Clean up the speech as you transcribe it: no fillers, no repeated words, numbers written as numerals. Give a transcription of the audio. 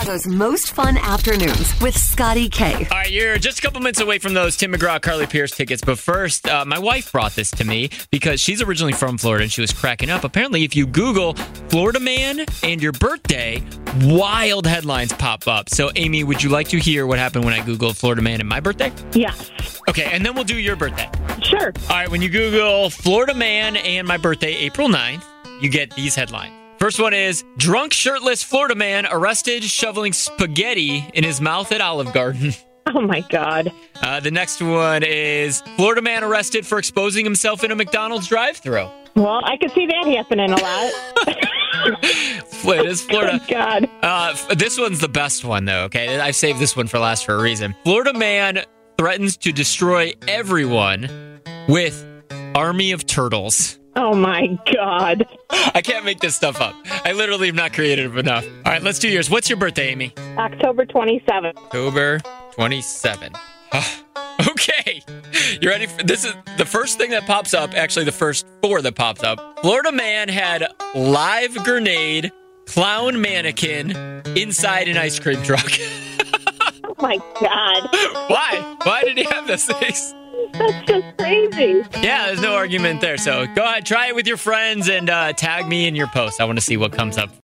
Chicago's most fun afternoons with Scotty K. All right, you're just a couple minutes away from those Tim McGraw, Carly Pierce tickets. But first, my wife brought this to me because she's originally from Florida and she was cracking up. Apparently, if you Google Florida man and your birthday, wild headlines pop up. So, Amy, would you like to hear what happened when I Googled Florida man and my birthday? Yes. Okay, and then we'll do your birthday. Sure. All right, when you Google Florida man and my birthday, April 9th, you get these headlines. First one is, drunk shirtless Florida man arrested shoveling spaghetti in his mouth at Olive Garden. Oh, my God. The next one is, Florida man arrested for exposing himself in a McDonald's drive-thru. Well, I could see that happening a lot. It is Florida. Oh, God. This one's the best one, though, okay? I saved this one for last for a reason. Florida man threatens to destroy everyone with army of turtles. Oh, my God. I can't make this stuff up. I literally am not creative enough. All right, let's do yours. What's your birthday, Amy? October 27th. October 27. Okay. You ready? This is the first thing that pops up. Actually, the first four that pops up. Florida man had live grenade clown mannequin inside an ice cream truck. Oh, my God. Why? Why did he have those things? That's just crazy. Yeah, there's no argument there. So go ahead, try it with your friends and tag me in your post. I want to see what comes up.